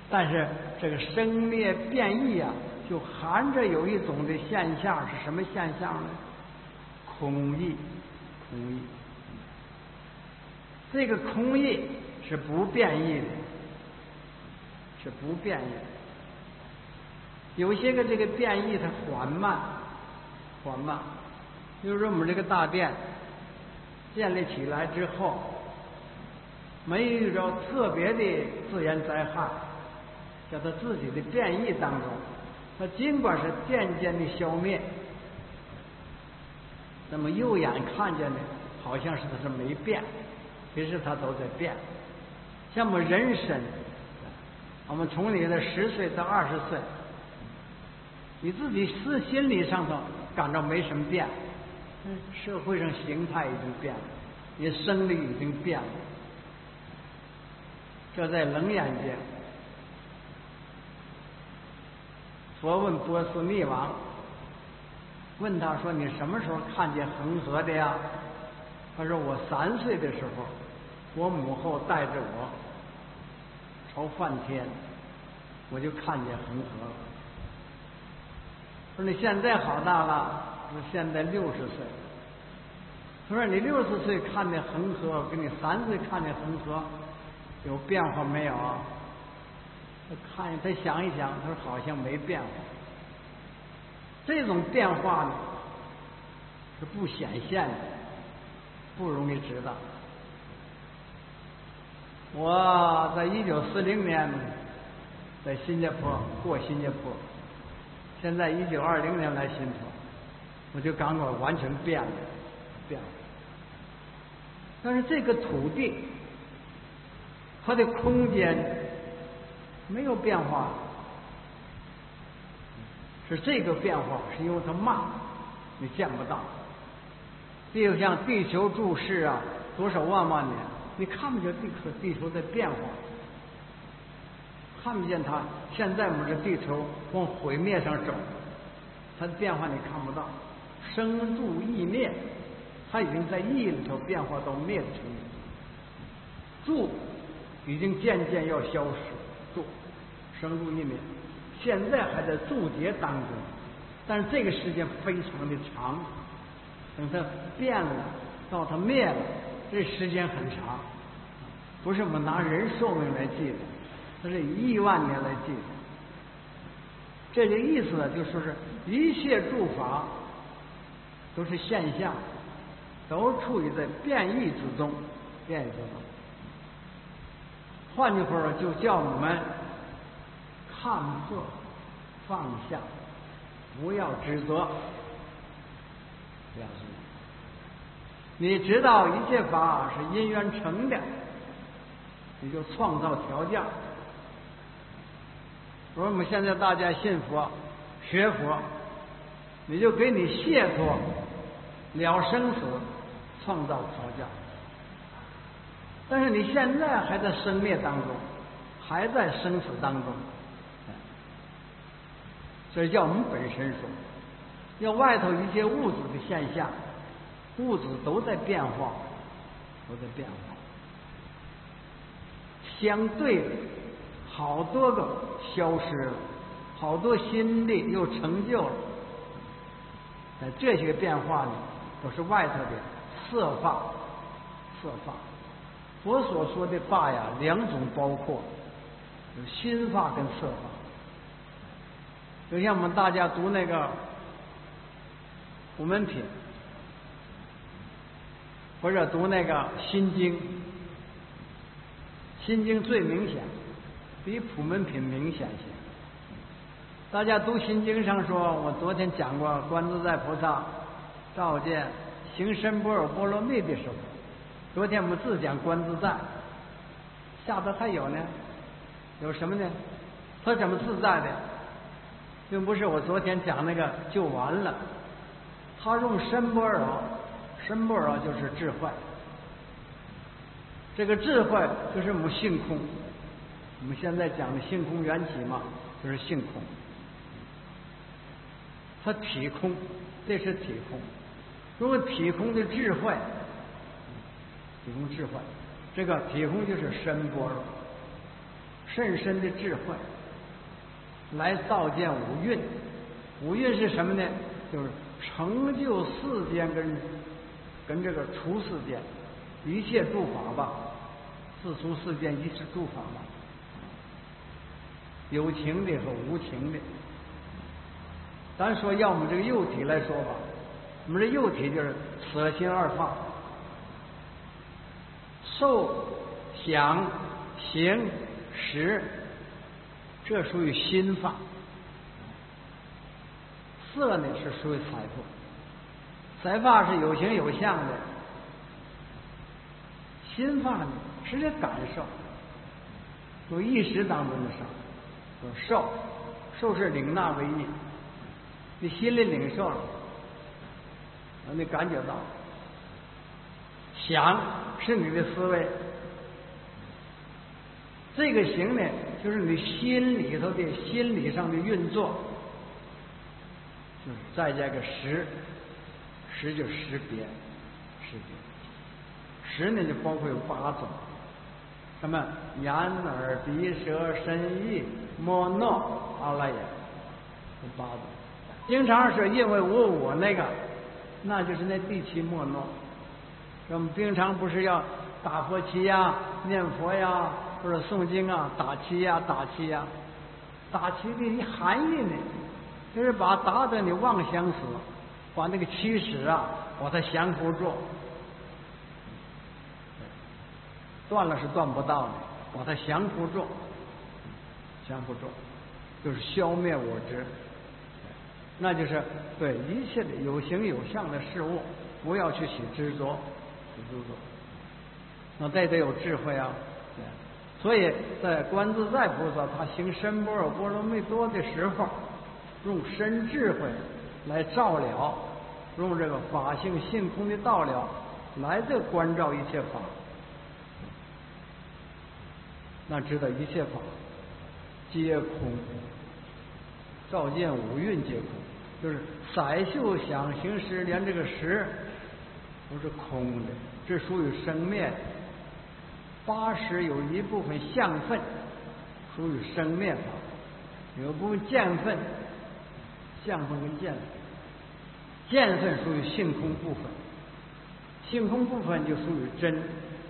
但是这个生灭变异啊，就含着有一种的现象，是什么现象呢？空义，空义。这个空义是不变异的，是不变异的。有些个这个变异它缓慢，缓慢。比如说我们这个大殿建立起来之后，没遇着特别的自然灾害，在它自己的变异当中，它尽管是渐渐的消灭，那么肉眼看见的好像是它是没变，其实它都在变。像我们人身，我们从你的10岁到20岁，你自己心理上头感到没什么变，社会上形态已经变了，你生理已经变了。这在楞严界，佛问波斯匿王，问他说：“你什么时候看见恒河的呀？”他说：“我3岁的时候，我母后带着我朝梵天，我就看见恒河了。”说：“你现在好大了？”说：“现在60岁。”他说：“你60岁看见恒河，跟你3岁看见恒河有变化没有啊？”他想一想，他说：“好像没变化。”这种变化呢，是不显现的，不容易知道。我在1940年在新加坡过新加坡，现在1920年来新加坡，我就感觉完全变了，变了。但是这个土地，它的空间没有变化，是这个变化是因为它慢，你见不到。就像地球注视啊，多少万年，你看不见地球在变化，看不见它。现在我们这地球往毁灭上走，它的变化你看不到。生住异灭，它已经在异里头变化到灭的程度。住已经渐渐要消失，住生住异灭，现在还在注解当中，但是这个时间非常的长。等它变了，到它灭了，这时间很长，不是我们拿人寿命来计的，它是以1万年来计的。这个意思呢，就说是一切诸法都是现象，都处于在变异之中，变异之中。换句话说，就叫我们看破、放下，不要执着。你知道一切法是因缘成的，你就创造条件。如果我们现在大家信佛、学佛，你就给你解脱、了生死创造条件。但是你现在还在生灭当中，还在生死当中，所以叫我们本身说，要外头一些物质的现象，物质都在变化，都在变化。相对的，好多个消失了，好多新的又成就了。这些变化呢，都是外头的色法，色法。佛所说的法呀，2种包括，有心法跟色法。就像我们大家读那个普门品，或者读那个心经，心经最明显，比普门品明显些。大家读心经上说，我昨天讲过观自在菩萨照见行深般若波罗蜜的时候，昨天我们自讲观自在，下头还有呢，有什么呢？他怎么自在的？并不是我昨天讲那个就完了，他用深般若，深般若就是智慧，这个智慧就是我们性空，我们现在讲的性空缘起嘛，就是性空。它体空，这是体空。如果体空的智慧，体空智慧，这个体空就是深般若， 甚深的智慧，来造见五蕴。五蕴是什么呢？就是成就世间跟这个除世间一切诸法吧，自除世间一切诸法吧，有情的和无情的。咱说要我们这个幼体来说吧，我们这幼体就是色心二法，受想行识，这属于心法。色呢是属于财富，财法是有形有相的，心法呢是这感受，有意识当中的受，受是领纳为意，你心里领受了，你感觉到。想是你的思维，这个行呢就是你心里头的心理上的运作，就是再加个识，识就识别，识呢就包括有8种，什么眼耳鼻舌身意摸弄阿赖耶，这8种。经常是因为我那个，那就是那第7摸弄。我们平常不是要打佛七呀、念佛呀，或者诵经啊，打七呀，打七的含义呢，就是打得你妄想死，把那个七识啊，把它降服住，断了是断不到的，把它降服住，就是消灭我执，那就是对一切的有形有相的事物，不要去起执着。那这得有智慧啊！所以在观自在菩萨他行深般若波罗蜜多的时候，用深智慧来照了，用这个法性性空的道了来这观照一切法，那知道一切法皆空，照见五蕴皆空，就是色嗅想行识，连这个识都是空的，这属于生灭。8识有一部分相分属于生灭法，有部分见分，相分跟见分，见分属于性空部分，性空部分就属于真，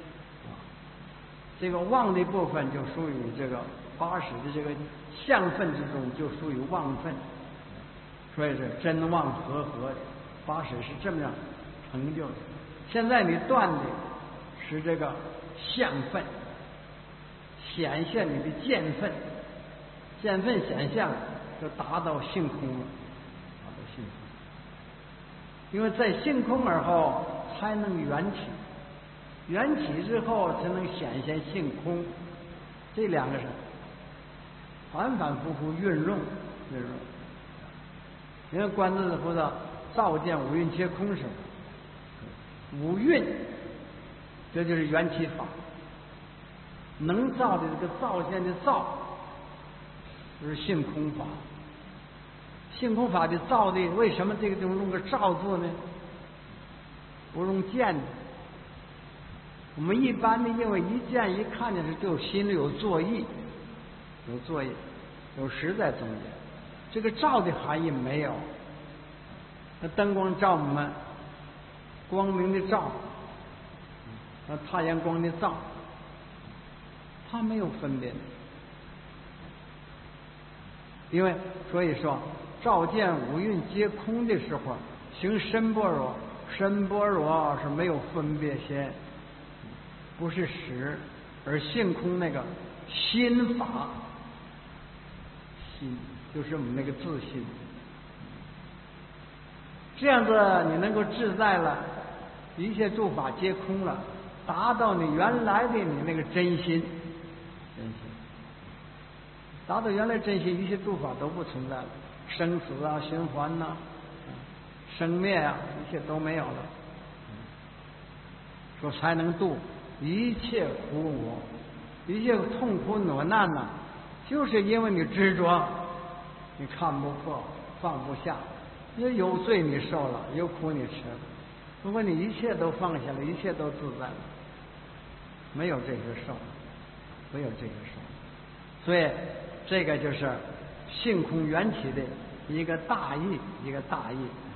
这个妄的部分就属于这个8识的这个相分之中就属于妄分，所以是真妄合的8识是这么样成就的。现在你断的是这个相分，显现你的见分，见分显现就达到性空了，因为在性空而后才能缘起，缘起之后才能显现性空，这2个是反反复复运用。因为观自在菩萨照见五蕴皆空时，五蕴这就是缘起法，能造的这个造现的造就是性空法。性空法的造的，为什么这个地方用个照字呢？不用见的。我们一般的因为一见一看见是就心里有作意，有实在中间，这个照的含义没有。那灯光照我们，光明的照，那太阳光的照，它没有分别。因为所以说照见五蕴皆空的时候，行深般若，深般若是没有分别心，不是识，而性空那个心法，心就是我们那个自信。这样子你能够自在了，一切诸法皆空了，达到你原来的你那个真心，达到原来真心，一切诸法都不存在了，生死啊、循环呐、生灭啊，一切都没有了，说才能度一切苦我，一切痛苦磨难呐，就是因为你执着，你看不破，放不下。因有罪你受了，有苦你吃了。如果你一切都放下了，一切都自在了，没有这些受，没有这些受。 所以这个就是性空缘起的一个大义，一个大义。